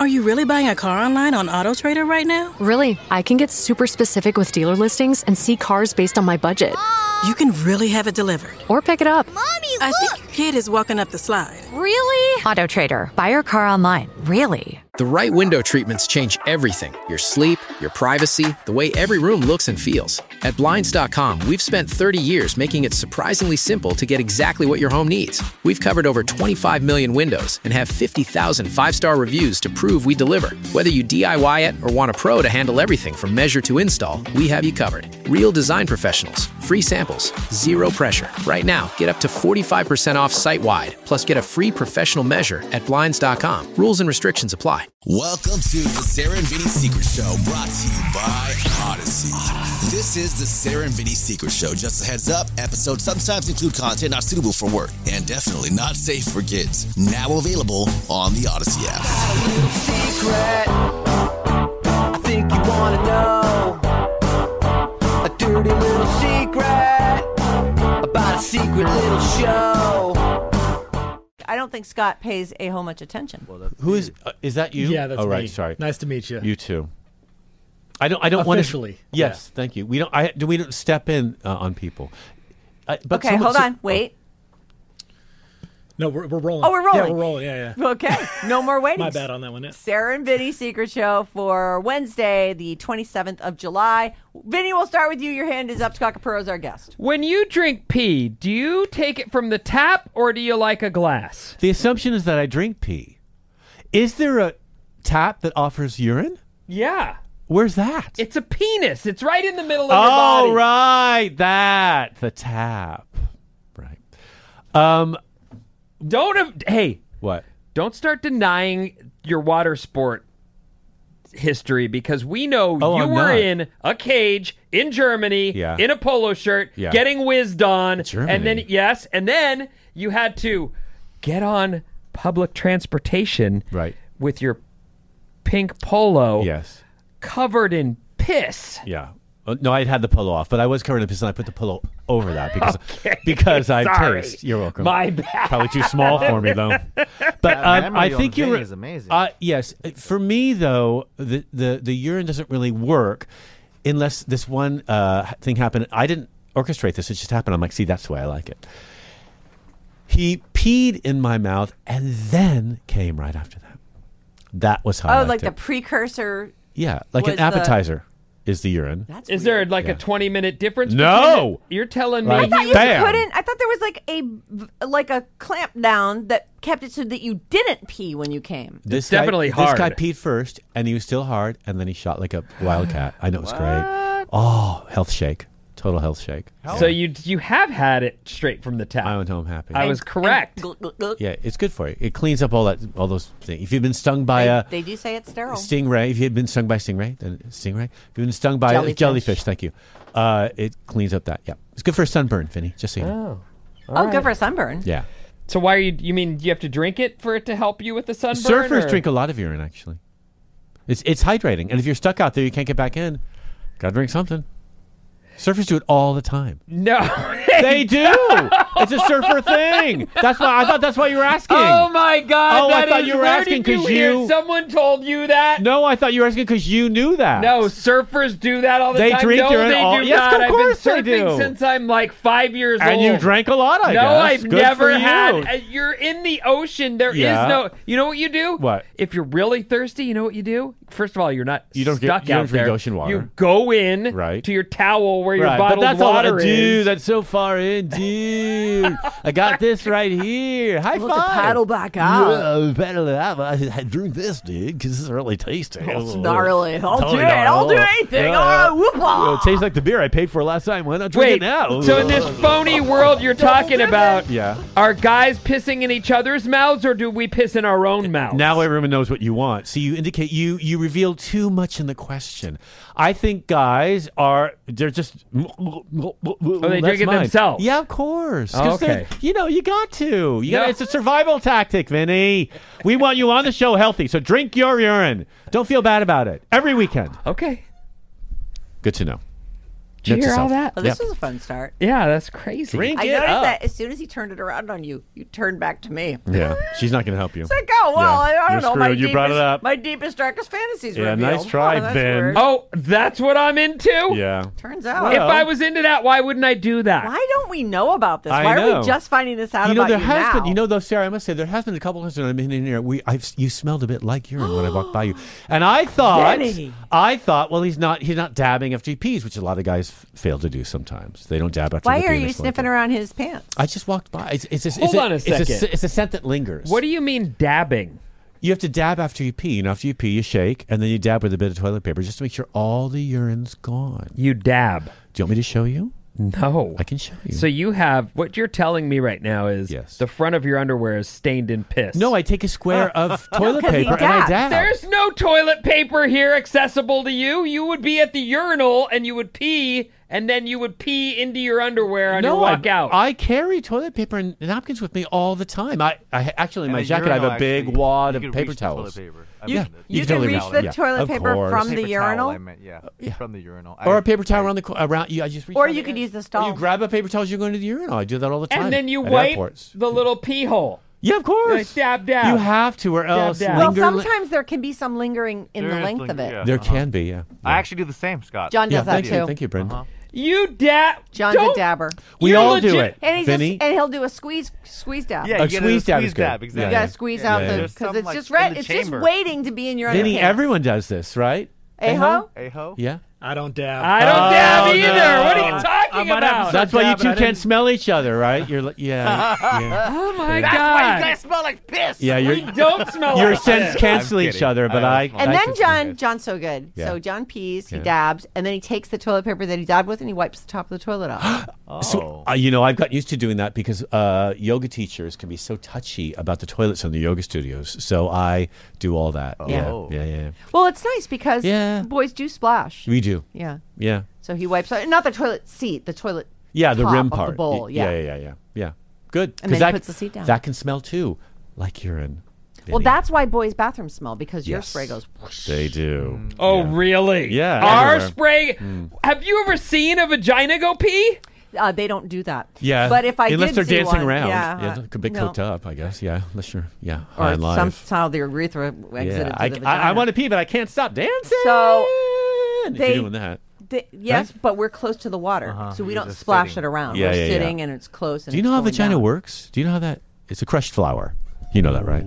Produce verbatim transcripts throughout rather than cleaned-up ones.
you really buying a car online on AutoTrader right now? Really, I can get super specific with dealer listings and see cars based on my budget. You can really have it delivered. Or pick it up. Mommy, look! I think your kid is walking up the slide. Really? AutoTrader. Buy your car online. Really? The right window treatments change everything. Your sleep, your privacy, the way every room looks and feels. At Blinds dot com, we've spent thirty years making it surprisingly simple to get exactly what your home needs. We've covered over twenty-five million windows and have fifty thousand five-star reviews to prove we deliver. Whether you D I Y it or want a pro to handle everything from measure to install, we have you covered. Real design professionals, free samples, zero pressure. Right now, get up to forty-five percent off site-wide, plus get a free professional measure at Blinds dot com. Rules and restrictions apply. Welcome to the Sarah and Vinny Secret Show, brought to you by Odyssey. This is the Sarah and Vinny Secret Show. Just a heads up, episodes sometimes include content not suitable for work and definitely not safe for kids. Now available on the Odyssey app. A little secret, I think you want to know. A dirty little secret about a secret little show. I don't think Scott pays a whole much attention. Well, Who is uh, is that you? Yeah, that's oh, me. right, sorry. Nice to meet you. You too. I don't. I don't want to. Officially. Yes, yeah. Thank you. We don't. I do. We don't step in uh, on people. Uh, but okay, someone, hold so, on. Wait. No, we're, we're rolling. Oh, we're rolling. Yeah, we're rolling. Yeah, yeah. Okay, no more waiting. My bad on that one. Yeah. Sarah and Vinny Secret Show for Wednesday, the twenty-seventh of July. Vinny, we'll start with you. Your hand is up. Scott Capurro is our guest. When you drink pee, do you take it from the tap or do you like a glass? The assumption is that I drink pee. Is there a tap that offers urine? Yeah. Where's that? It's a penis. It's right in the middle of oh, your body. Oh, right. That. The tap. Right. Um... Don't, hey. What? Don't start denying your water sport history because we know oh, you I'm were not. in a cage in Germany yeah. in a polo shirt yeah. getting whizzed on. Germany. And then, yes, and then you had to get on public transportation right. with your pink polo yes. covered in piss. Yeah. No, I had the polo off, but I was covered in piss, and I put the polo over that because okay. because I Sorry. taste. You're welcome. My bad. Probably too small for me though. But um, I think you is amazing. Uh, yes, for me though, the, the the urine doesn't really work unless this one uh, thing happened. I didn't orchestrate this; it just happened. I'm like, see, that's the way I like it. He peed in my mouth and then came right after that. That was how. Oh, I liked like it. the precursor. Yeah, like an was the- appetizer. Is the urine? That's Is weird. there like Yeah. a twenty minute difference? No! between it? You're telling me. Like, I thought you Bam. couldn't. I thought there was like a like a clamp down that kept it so that you didn't pee when you came. This It's definitely guy, hard. This guy peed first, and he was still hard, and then he shot like a wildcat. I know it was great. Oh, health shake. Total health shake. So you you have had it straight from the tap. I went home happy. I was correct. Yeah, it's good for you. It cleans up all that, all those things. If you've been stung by They, a they do say it's sterile. stingray, if you had been stung by a stingray, then stingray. If you've been stung by Jellyfish. a jellyfish, thank you. Uh, it cleans up that. Yeah, it's good for a sunburn, Vinny. Just so you know. Oh, Oh, good for a sunburn. Yeah. So why are you? You mean you have to drink it for it to help you with the sunburn? Surfers or? drink a lot of urine, actually. It's it's hydrating, and if you're stuck out there, you can't get back in. Gotta drink something. Surfers do it all the time. No, they do. It's a surfer thing. That's why I thought that's why you were asking. Oh my God! Oh, I that thought is- you were where asking did you 'cause hear you- Someone told you that. No, I thought you were asking because you knew that. No, surfers do that all the They time. drink no, urine they all- do Yes, not. of I've course been they surfing do. since I'm like five years And old. you drank a lot, I no, guess. I've Good never for had. you. Uh, you're in the ocean. There is Yeah. no. You know what you do? What? If you're really thirsty, you know what you do? First of all, you're not You don't get- stuck you don't out drink there. ocean water. You go in Right. to your towel where your Right, but bottled that's all, water dude. is. That's so far in, dude. I got this right here. High We'll have five. to paddle back out. Yeah, paddle it out. I, I drink this, dude, because it's really tasty. It's not really. I'll do Totally it. not. I'll do anything. Yeah. Oh, whoop-ah. It tastes like the beer I paid for last time. Why not drink Wait, it now? so in this phony world you're talking about, Yeah. are guys pissing in each other's mouths or do we piss in our own mouths? Now everyone knows what you want. So you indicate you you reveal too much in the question. I think guys are they're just oh they drink it themselves? Yeah, of course. Oh, 'Cause okay. they're- You know, you got to. You No. got it's a survival tactic, Vinny. We want you on the show healthy. So drink your urine. Don't feel bad about it. Every weekend. Okay. Good to know. Did you Note to hear all self. that? Oh, this Yep. was a fun start. Yeah, that's crazy. Drink I it noticed up. that as soon as he turned it around on you, you turned back to me. Yeah, she's not going to help you. It's like, oh, well, Yeah. I, I don't You're know. My screwed. You deepest, brought it up. My deepest, darkest fantasies Yeah, revealed. nice try, Oh, that's Ben. weird. Oh, that's what I'm into? Yeah. Turns out. If I was into that, why wouldn't I do that? Why don't we know about this? I Why are know. we just finding this out You know, about there you has now? been. You know, though, Sarah, I must say there has been a couple times when I've been in here. We, I've, you smelled a bit like urine when I walked by you, and I thought, Vinny. I thought, well, he's not, he's not dabbing after he pees, which a lot of guys f- fail to do sometimes. They don't dab after. Why they are pee, you they smell sniffing like around his pants? it. I just walked by. It's, it's, a, Hold it's a, on a it's second. it's a scent that lingers. What do you mean dabbing? You have to dab after you pee. You know, after you pee, you shake, and then you dab with a bit of toilet paper just to make sure all the urine's gone. You dab. Do you want me to show you? No. I can show you. So you have, what you're telling me right now is Yes. the front of your underwear is stained in piss. No, I take a square of toilet 'cause he paper and I dabs. dab. There's no toilet paper here accessible to you. You would be at the urinal and you would pee, and then you would pee into your underwear on no, your walk I, out. I carry toilet paper and napkins with me all the time. I, I actually in And my a jacket I have a urinal, big actually, wad you of could paper reach the toilet towels. paper. I've Yeah, done it. You can can totally reach reach the it. Yeah, toilet of paper course. from the Paper urinal? towel, I meant, yeah, Yeah. from the urinal. Or I- a paper towel I- around the co- around you. I just reach Or down you the could end. use the Or stall. you grab a paper towel as you're going to the urinal. I do that all the time. and then you at wipe airports. the little pee hole. Yeah, of course. Like dab, dab. You have to, or else dab. Well, linger. sometimes there can be some lingering in There the is length linger- of it. yeah. there Uh-huh. can be. Yeah. I actually do the same, Scott. John Yeah, does that thank too. you, thank you, Brendan. Uh-huh. You dab. John's don't- a dabber. We You're all do legit- it. And he's Vinny? just, and he'll do a squeeze squeeze dab. Yeah, A you get squeeze dab is squeeze good. dab, Yeah, You exactly. got to squeeze Yeah, out yeah, the yeah. because There's it's some, like, just in red. the It's just chamber. waiting to be in your Vinny, underpants. everyone does this, right? Aho? Aho? Yeah. I don't dab. I don't Oh, dab either. no. What are you I talking might have about? to That's why you dab, but two I can't didn't- smell each other, right? You're like, yeah, yeah, Oh my That's god. why you guys smell like piss. yeah. We You're, don't smell your like scents this. cancel I'm each kidding. other, but I I. don't And I then can- John, John's so good. Yeah. So John pees, he Yeah. dabs, and then he takes the toilet paper that he dabbed with and he wipes the top of the toilet off. Oh. So, uh, you know, I've gotten used to doing that because uh, yoga teachers can be so touchy about the toilets in the yoga studios. So I do all that. Yeah, Oh. yeah, yeah. Well, it's nice because Yeah. boys do splash. We do. Yeah. Yeah. So he wipes out, not the toilet seat, the toilet Yeah, the top rim of part. the bowl. Y- Yeah. yeah, yeah, yeah, yeah. Good. And 'Cause then he that, puts the seat down. That can smell too, like urine. Well, Vinny. that's why boys' bathrooms smell because your Yes. spray goes whoosh. They do. Oh, Yeah. really? Yeah, Our everywhere. spray. Have you ever seen a vagina go pee? Uh, they don't do that. Yeah, But if I unless did they're see dancing one, around, yeah, yeah, uh, it's a bit no. cooked up, I guess. Yeah, unless you're yeah Or high and live. somehow the urethra exited Yeah, to I, the I, vagina. I want to pee, but I can't stop dancing. So, if they- you're doing that. They- yes, Right? but we're close to the water, Uh-huh. so we You're don't just splash sitting. it around. Yeah, we're yeah, yeah. sitting and it's close. And Do you it's know how going vagina down. works? Do you know how that? It's a crushed flower. You know that, right?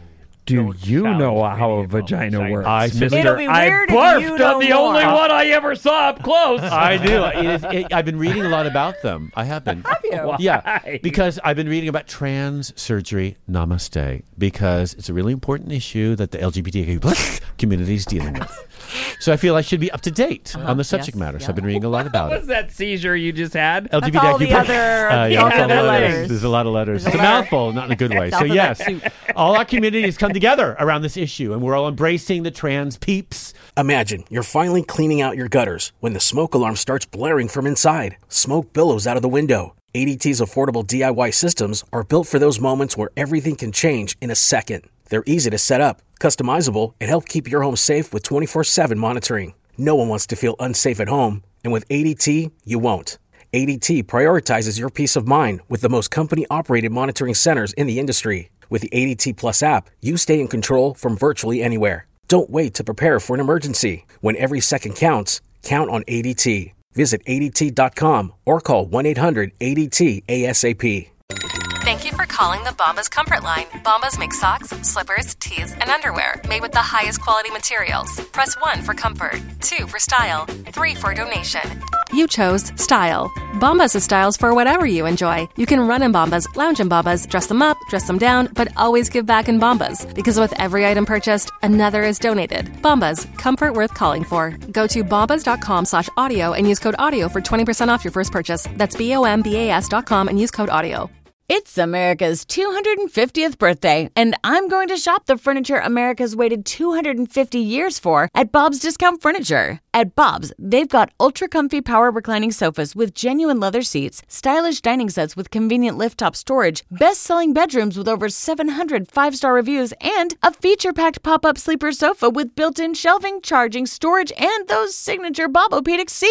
Do Don't you challenge know me how a about vagina vagina. works, I said- Mister It'll be I weird if you barfed know on the more. only one I ever saw up close. I do. It is, it, I've been reading a lot about them. I have been. Have you? Yeah, Why? because I've been reading about trans surgery. Namaste, because it's a really important issue that the L G B T Q community is dealing with. So I feel I should be up to date on the subject Yes, matter. So yeah. I've been reading a lot about What it. was that seizure you just had? L G B T Q all the other- uh, the yeah, it's other all letters. There's a lot of letters. There's It's a a lot. mouthful, not in a good way. It's So alphabet yes, soup. all our communities come together around this issue, and we're all embracing the trans peeps. Imagine you're finally cleaning out your gutters when the smoke alarm starts blaring from inside. Smoke billows out of the window. A D T's affordable D I Y systems are built for those moments where everything can change in a second. They're easy to set up, customizable, and help keep your home safe with twenty-four seven monitoring. No one wants to feel unsafe at home, and with A D T, you won't. A D T prioritizes your peace of mind with the most company-operated monitoring centers in the industry. With the A D T Plus app, you stay in control from virtually anywhere. Don't wait to prepare for an emergency. When every second counts, count on A D T. Visit A D T dot com or call one eight hundred A D T ASAP. Thank you for calling the Bombas Comfort Line. Bombas make socks, slippers, tees, and underwear made with the highest quality materials. Press one for comfort, two for style, three for donation. You chose style. Bombas is styles for whatever you enjoy. You can run in Bombas, lounge in Bombas, dress them up, dress them down, but always give back in Bombas. Because with every item purchased, another is donated. Bombas, comfort worth calling for. Go to bombas.com slash audio and use code audio for twenty percent off your first purchase. That's B-O-M-B-A-S dot com and use code audio. It's America's two hundred fiftieth birthday, and I'm going to shop the furniture America's waited two hundred fifty years for at Bob's Discount Furniture. At Bob's, they've got ultra-comfy power reclining sofas with genuine leather seats, stylish dining sets with convenient lift-top storage, best-selling bedrooms with over seven hundred five-star reviews, and a feature-packed pop-up sleeper sofa with built-in shelving, charging, storage, and those signature Bobopedic seats.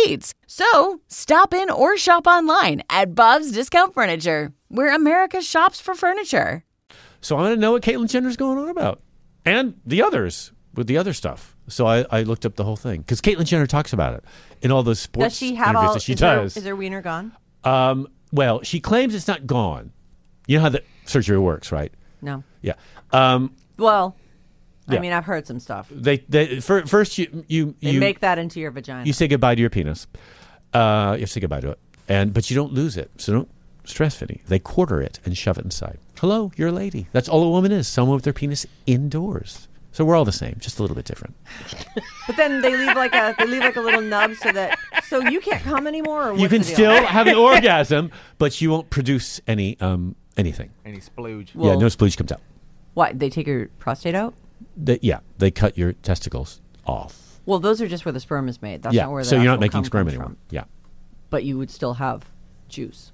So, stop in or shop online at Bob's Discount Furniture, where America shops for furniture. So I want to know what Caitlyn Jenner's going on about. And the others with the other stuff. So I, I looked up the whole thing. Because Caitlyn Jenner talks about it in all those sports Does she have interviews all, that she is does. There, is her wiener gone? Um, well, she claims it's not gone. You know how the surgery works, right? No. Yeah. Um, Well, I Yeah. mean, I've heard some stuff. they, they fir- first you you They you make that into your vagina. you say goodbye to your penis. Uh, you have to say goodbye to it, and but you don't lose it. So don't stress, Vinny. They quarter it and shove it inside. Hello, you're a lady. That's all a woman is. Someone with their penis indoors. So we're all the same, just a little bit different. But then they leave like a they leave like a little nub so that so you can't come anymore. Or what's You can the deal? still have an orgasm, but you won't produce any um anything. Any splooge. yeah, no splooge comes out. What? They take your prostate out? They, yeah, they cut your testicles off. Well, those are just where the sperm is made. That's yeah, not where the so you're not actual making cum sperm comes anymore. from. Yeah. But you would still have juice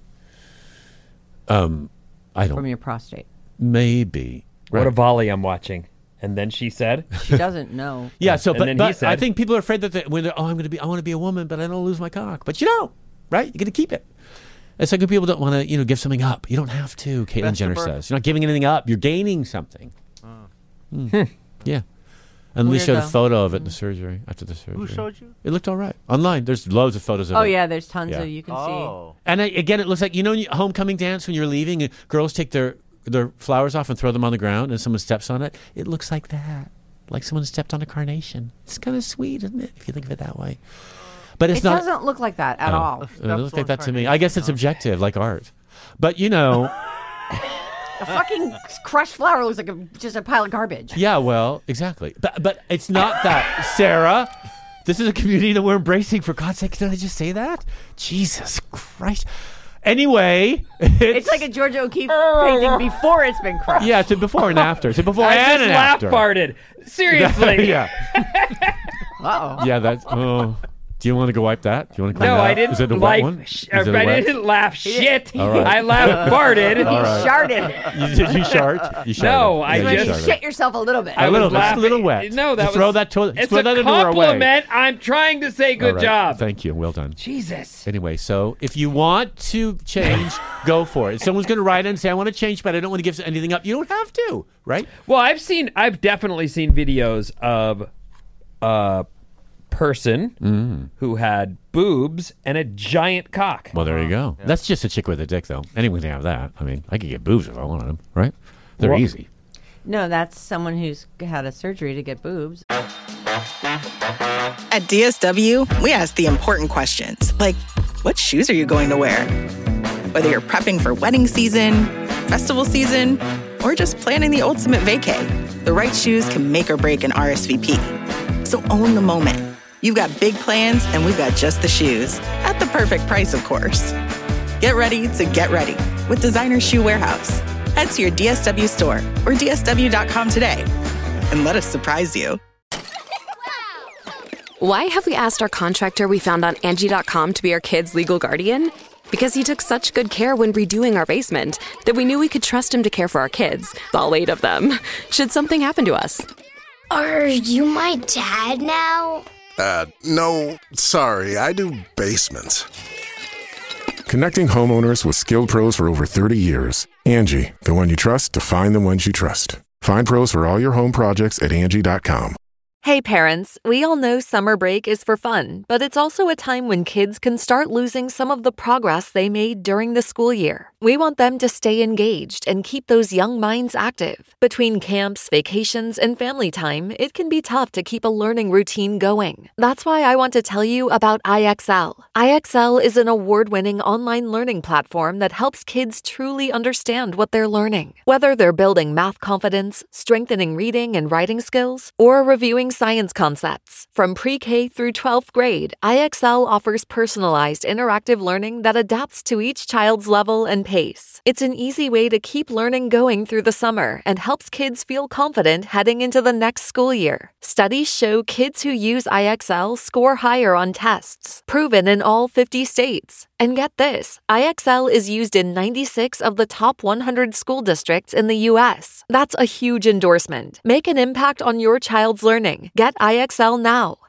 Um, I don't. from your prostate. Maybe. What a volley I'm watching. And then she said, She doesn't know. Yeah, so And but, then he but said- I think people are afraid that they, when they're, oh, I'm going to be, I want to be a woman, but I don't lose my cock. But you don't, right? You're going to keep it. It's like when people don't want to, you know, give something up. You don't have to. Caitlyn Best Jenner of birth. says you're not giving anything up. You're gaining something. Mm. Yeah. And we Weird, showed a though. photo of it in the surgery after the surgery. Who showed you? It looked all right online. There's loads of photos of Oh it. yeah, there's tons Yeah. of you can Oh. And I, again, it looks like, you know, in homecoming dance when you're leaving, and girls take their their flowers off and throw them on the ground, and someone steps on it. It looks like that, like someone stepped on a carnation. It's kind of sweet, isn't it? If you think of it that way. But see. it's It not. doesn't look like that at No. all. It looks like that to me. I guess it's objective, like art. But you know, A fucking crushed flower looks like a, just a pile of garbage. yeah, well, exactly. But but it's not that, Sarah. This is a community that we're embracing. For God's sake, did I just say that? Jesus Christ. Anyway, it's, It's like a Georgia O'Keeffe painting before it's been crushed. yeah, it's a before and after. It's a before I and just an laugh after. farted. Seriously. yeah, Uh oh. yeah. That's. Oh, do you want to go wipe that? Do you want to? Clean No, that I up? didn't Is it a like. wet one? Sh- Is it a I wet? didn't laugh shit. All right. I laughed farted. All right. Sharted. You, did you shart? You sharted. No, I Yeah, you just- You sharted. shit yourself a little bit. A little was bit, just a laughing. little wet. No, that Just was throw that to- It's throw a that underwear away. compliment. I'm trying to say good All right. job. Thank you. Well done. Jesus. Anyway, so if you want to change, go for it. If someone's going to write in and say, I want to change, but I don't want to give anything up, you don't have to, right? Well, I've seen, I've definitely seen videos of a person Mm. who had boobs and a giant cock. Well, there you go. That's just a chick with a dick, though. Anyone can have that. I mean, I could get boobs if I wanted them, right? They're Well- easy. No, that's someone who's had a surgery to get boobs. At D S W, we ask the important questions, like, what shoes are you going to wear? Whether you're prepping for wedding season, festival season, or just planning the ultimate vacay, the right shoes can make or break an R S V P. So own the moment. You've got big plans, and we've got just the shoes. At the perfect price, of course. Get ready to get ready with Designer Shoe Warehouse. Head to your D S W store or D S W dot com today and let us surprise you. Why have we asked our contractor we found on Angie dot com to be our kids' legal guardian? Because he took such good care when redoing our basement that we knew we could trust him to care for our kids, all eight of them, should something happen to us. Are you my dad now? Uh, no, sorry, I do basements. Connecting homeowners with skilled pros for over thirty years. Angie, the one you trust to find the ones you trust. Find pros for all your home projects at Angie dot com. Hey parents, we all know summer break is for fun, but it's also a time when kids can start losing some of the progress they made during the school year. We want them to stay engaged and keep those young minds active. Between camps, vacations, and family time, it can be tough to keep a learning routine going. That's why I want to tell you about I X L. I X L is an award-winning online learning platform that helps kids truly understand what they're learning. Whether they're building math confidence, strengthening reading and writing skills, or reviewing science concepts. From pre-K through twelfth grade, I X L offers personalized interactive learning that adapts to each child's level and pace. It's an easy way to keep learning going through the summer and helps kids feel confident heading into the next school year. Studies show kids who use I X L score higher on tests, proven in all fifty states. And get this, I X L is used in ninety-six of the top one hundred school districts in the U S. That's a huge endorsement. Make an impact on your child's learning. Get I X L now.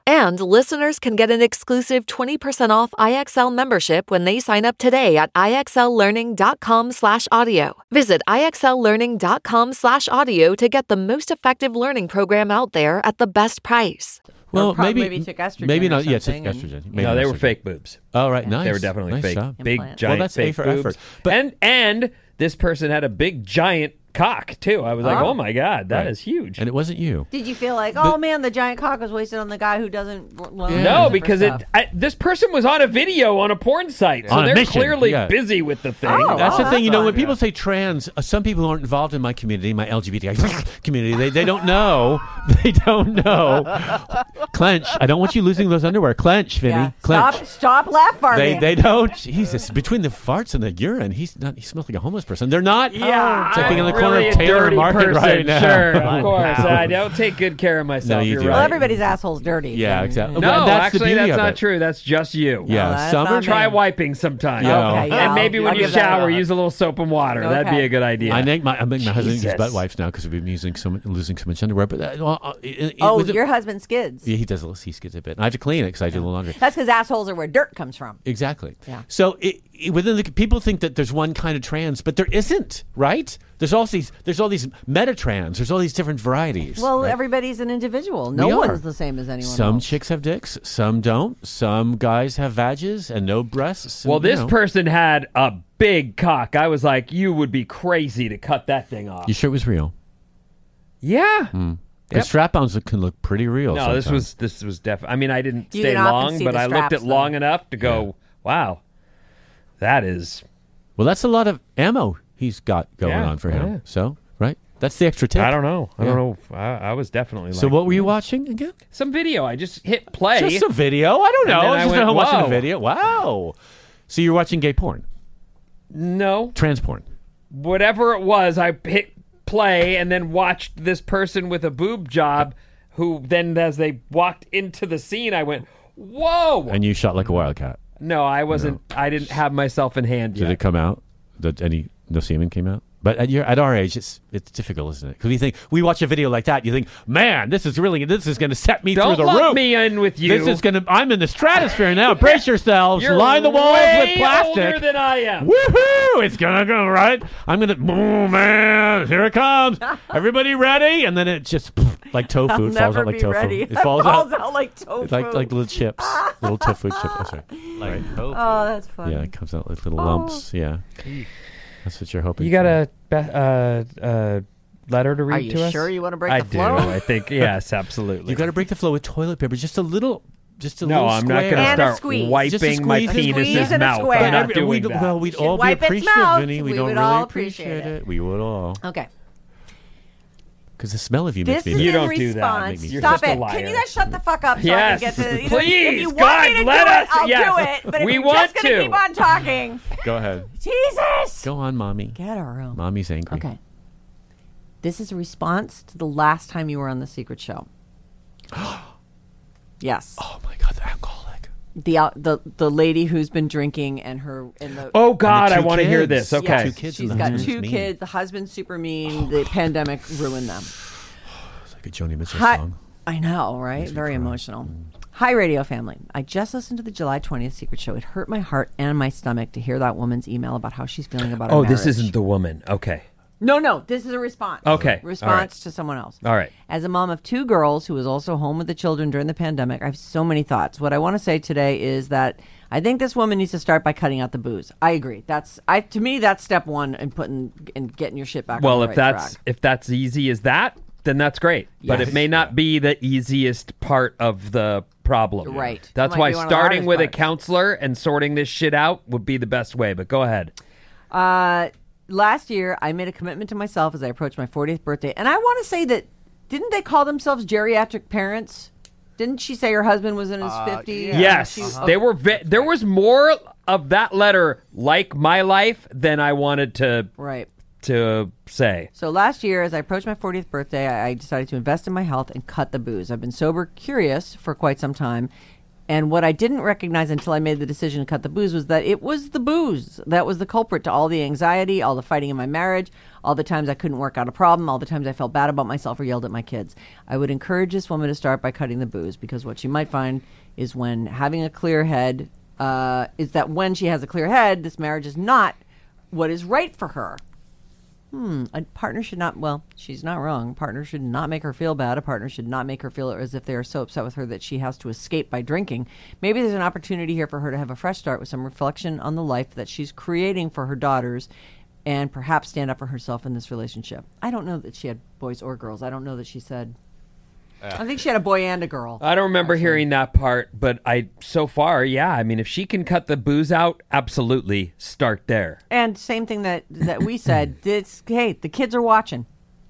And listeners can get an exclusive twenty percent off I X L membership when they sign up today at IXLlearning.com slash audio. Visit IXLlearning.com slash audio to get the most effective learning program out there at the best price. Well, prob- maybe maybe took estrogen Maybe or not. Yeah, took something and- estrogen. Maybe No, not they were estrogen. fake boobs. Oh, right, nice. They were definitely Nice fake, job. big Implant. giant Well, that's A fake for boobs. effort. But- and and this person had a big giant cock too. I was like, Oh. oh my god, that is Right. huge. And it wasn't you. Did you feel like, oh man, the giant cock was wasted on the guy who doesn't? Well, No, because it I, this person was on a video on a porn site, so On a they're mission, clearly yeah. busy with the thing. Oh, That's well, the thing, you know, fun. when people say trans, uh, some people who aren't involved in my community, my L G B T I community, they, they don't know. They don't know. Clench. I don't want you losing those underwear. Clench, Vinny. Yeah. Clench. Stop, stop laugh farting. They they don't. Jesus, between the farts and the urine, he's not. He smells like a homeless person. They're not. Yeah, it's like being in the I'm corner really of a Taylor dirty Market person. right now. Sure, of course. Wow. I don't take good care of myself. No, you You're do. right. Well, everybody's asshole's dirty. Yeah, then. exactly. No, Well, that's the actually, beauty that's of not it. true. That's just you. Yeah, that's some not are me. Try wiping sometime. Yeah. Okay, yeah, and maybe I'll- when I'll you give that a shower, go. use a little soap and water. That'd be Okay. a good idea. I make my I make my husband use Jesus. butt wipes now because we've been using so much, losing so much underwear. But uh, well, uh, it, it, Oh, with the- your husband skids. yeah, he does a little. He skids a bit. And I have to clean it because I do the laundry. That's because assholes are where dirt comes from. Exactly. Yeah. So it, it- within the people think that there's one kind of trans, but there isn't. Right? There's all these. There's all these metatrans. There's all these different varieties. Well, right? everybody's an individual. No We are. one's the same as anyone Some else. chicks have dicks, some don't. Some guys have vages and no breasts. and, Well, you this know. person had a big cock. I was like, you would be crazy to cut that thing off. You sure it was real? Yeah. Mm. Yep. Strap-ons can look pretty real. No, this sometimes. was this was definitely. I mean, I didn't You stay can often long, see but the I looked straps, at long though. enough to go, wow, that is. Well, that's a lot of ammo he's got going Yeah, on for him. yeah. So, right? That's the extra tip. I don't know. I Yeah. don't know. I, I was definitely. So, like, what were you watching again? Some video. I just hit play. Just a video. I don't And know. then I Just went, at home watching a whoa. video. Wow. So you're watching gay porn, No, trans porn. whatever it was, I hit play and then watched this person with a boob job. Who then, as they walked into the scene, I went, "Whoa!" And you shot like a wildcat. No, I wasn't. I didn't have myself in hand Did yet. it come out? Did any no semen came out? But at your at our age, it's it's difficult, isn't it? Because we think we watch a video like that, you think, man, this is really this is going to set me Don't through the lump roof. me in with you. This is going to. I'm in the stratosphere now. Brace yourselves. You're Line the walls way with plastic. older than I am. Woohoo! It's gonna go right. I'm gonna. Oh man, here it comes. Everybody ready? And then it just like tofu. I'll It falls never out like be tofu. ready. It falls, falls out, out like tofu. like like little chips, little tofu chips. Oh, sorry. Right. Oh, that's funny. Yeah, it comes out like little Oh. lumps. Yeah, that's what you're hoping. You got for. a uh, uh, letter to read Are you to us? sure you want to break I the flow? do. I think yes, absolutely. You got to break the flow with toilet paper. Just a little. Just a No, little I'm not square. gonna And a start squeeze. Just a wiping my squeeze. A squeeze penis's and a mouth. square. I'm not Every- doing we'd, that. Well, we'd Should all be wipe its appreciative, mouth. Vinny. We, We don't would really all appreciate appreciate it. it. We would all. Okay. Because the smell of you This makes me. is You in don't do that. response. Make me You're Stop just a it. liar. Can you guys shut the fuck up so Yes. I can get to you know, Please, if you want God, me to let do us- it, I'll yes. do it. But if We you're want just gonna to. keep on talking. Go ahead. Jesus. Go on, mommy. Get a room. Mommy's angry. Okay. This is a response to the last time you were on the Secret Show. Yes. Oh my God, the alcoholic. The uh, the the lady who's been drinking and her and the Oh God, two I want to hear kids. this. Okay. Two kids she's and the got husband's two mean. kids. The husband's super mean. The pandemic ruined them. It's like a Joni Mitchell Hi- song. I know, right? Very emotional. Hi, radio family. I just listened to the July twentieth Secret Show. It hurt my heart and my stomach to hear that woman's email about how she's feeling about her Oh, marriage. this isn't the woman. Okay. No, no. This is a response. Okay. Response All right. to someone else. All right. As a mom of two girls who was also home with the children during the pandemic, I have so many thoughts. What I want to say today is that I think this woman needs to start by cutting out the booze. I agree. That's I to me that's step one in putting and getting your shit back Well, on the if right that's track. if that's easy as that, then that's great. But Yes. it may not be the easiest part of the problem. Right. It That's might why be one of the starting hardest with a parts. counselor and sorting this shit out would be the best way. But go ahead. Uh, last year, I made a commitment to myself as I approached my fortieth birthday. And I want to say that, didn't they call themselves geriatric parents? Didn't she say her husband was in his fifties? Yes, they were. Ve- there was more of that letter like my life than I wanted to Right. to say. So last year, as I approached my fortieth birthday, I I decided to invest in my health and cut the booze. I've been sober curious for quite some time. And what I didn't recognize until I made the decision to cut the booze was that it was the booze that was the culprit to all the anxiety, all the fighting in my marriage, all the times I couldn't work out a problem, all the times I felt bad about myself or yelled at my kids. I would encourage this woman to start by cutting the booze, because what she might find is when having a clear head, uh, is that when she has a clear head, this marriage is not what is right for her. Hmm, a partner should not, well, she's not wrong. A partner should not make her feel bad. A partner should not make her feel as if they are so upset with her that she has to escape by drinking. Maybe there's an opportunity here for her to have a fresh start with some reflection on the life that she's creating for her daughters and perhaps stand up for herself in this relationship. I don't know that she had boys or girls. I don't know that she said... I think she had a boy and a girl. I don't remember actually. hearing that part, but I so far, yeah. I mean, if she can cut the booze out, absolutely start there. And same thing that, that we said. It's, hey, the kids are watching.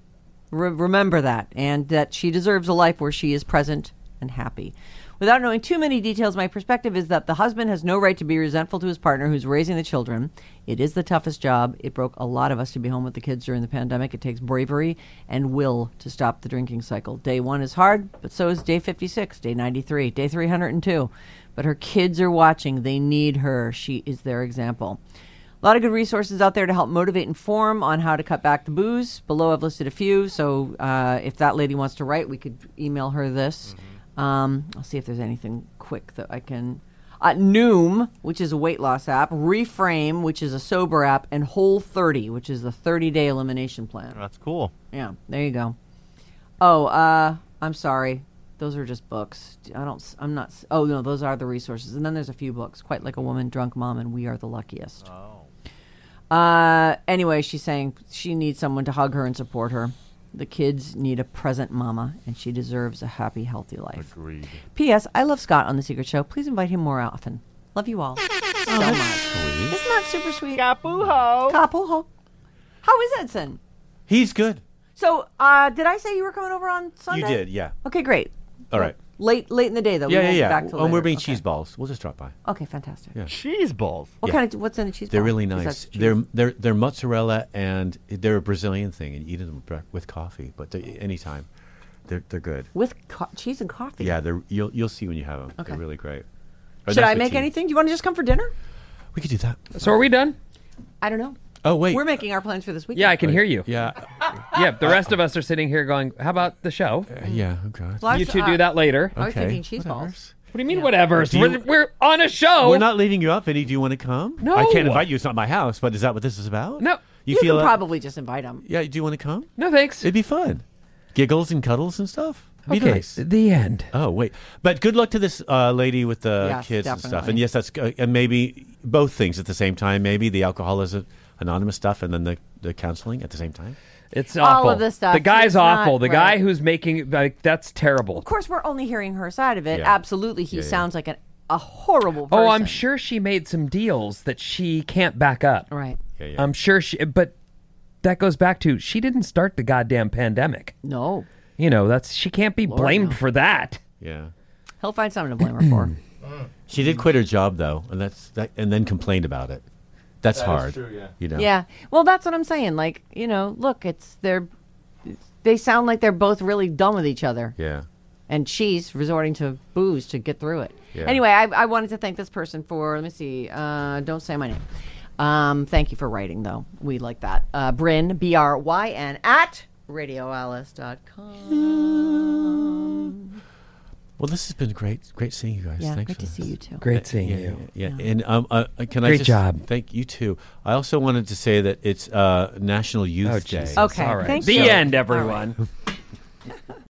Re- remember that. And that she deserves a life where she is present and happy. Without knowing too many details, my perspective is that the husband has no right to be resentful to his partner who's raising the children. It is the toughest job. It broke a lot of us to be home with the kids during the pandemic. It takes bravery and will to stop the drinking cycle. Day one is hard, but so is day fifty-six, day ninety-three, day three hundred two. But her kids are watching. They need her. She is their example. A lot of good resources out there to help motivate and inform on how to cut back the booze. Below I've listed a few, so uh, if that lady wants to write, we could email her this. Mm-hmm. Um, I'll see if there's anything quick that I can... Uh, Noom, which is a weight loss app. Reframe, which is a sober app. And Whole thirty, which is the thirty-day elimination plan. That's cool. Yeah, there you go. Oh, uh, I'm sorry. Those are just books. I don't... I'm not... Oh, no, those are the resources. And then there's a few books. Quite Like a Woman, Drunk Mom, and We Are the Luckiest. Oh. Uh, anyway, she's saying she needs someone to hug her and support her. The kids need a present mama, and she deserves a happy, healthy life. Agreed. P S. I love Scott on The Secret Show. Please invite him more often. Love you all so oh, much. Sweet. Isn't that super sweet? Capuho. Capuho. How is Edson? He's good. So, uh, did I say you were coming over on Sunday? You did, yeah. Okay, great. All right. Late late in the day, though. Yeah, we yeah, won't yeah. Get back till oh, we're later. making okay. cheese balls. We'll just drop by. Okay, fantastic. Yeah. Cheese balls. What yeah. kind of? What's in a cheese ball? They're really nice. They're they're they're mozzarella and they're a Brazilian thing, and you eat them with coffee. But anytime, they're they're good. With co- cheese and coffee. Yeah, they're you'll you'll see when you have them. Okay. They're really great. Should I make tea. anything? Do you want to just come for dinner? We could do that. So are we done? I don't know. Oh wait, we're making our plans for this weekend. Yeah, I can hear you. Yeah, yeah. The rest of us are sitting here going, "How about the show?" Uh, yeah, okay. Well, you two uh, do that later. I was okay. thinking cheese Whatever. balls. What do you mean, yeah. whatever? Do we're, you, we're on a show. We're not leaving you out, Vinny. Do you want to come? No, I can't invite you. It's not my house. But is that what this is about? No, you, you feel can uh, probably just invite them. Yeah, do you want to come? No, thanks. It'd be fun. Giggles and cuddles and stuff. It'd okay, be nice. The end. Oh wait, but good luck to this uh, lady with the yes, kids definitely. and stuff. And yes, that's uh, and maybe both things at the same time. Maybe the Alcoholics Anonymous stuff and then the, the counseling at the same time. It's awful. All of this stuff. The guy's He's awful. not, the right. guy who's making like that's terrible. Of course, we're only hearing her side of it. Yeah. Absolutely, he Yeah, yeah. sounds like an, a horrible person. Oh, I'm sure she made some deals that she can't back up. Right. Yeah, yeah. I'm sure she, but that goes back to she didn't start the goddamn pandemic. No. You know, that's she can't be Lord, blamed no. for that. Yeah. He'll find something to blame her for. She did quit her job though, and that's that, and then complained about it. That's That is hard. true, yeah. You know. Yeah. Well, that's what I'm saying. Like, you know, look, it's they're they sound like they're both really done with each other. Yeah. And she's resorting to booze to get through it. Yeah. Anyway, I, I wanted to thank this person for, let me see, uh, don't say my name. Um, thank you for writing, though. We like that. Uh, Bryn, B R Y N, at radio alice dot com. Well, this has been great. Great seeing you guys. Yeah, Thanks great for to this. see you, too. Great seeing yeah, you. Yeah, yeah. Yeah. And um, uh, can I Great just job. thank you too. I also wanted to say that it's uh, National Youth Oh, Day. Jesus. Okay, All right. thank The you. end, everyone.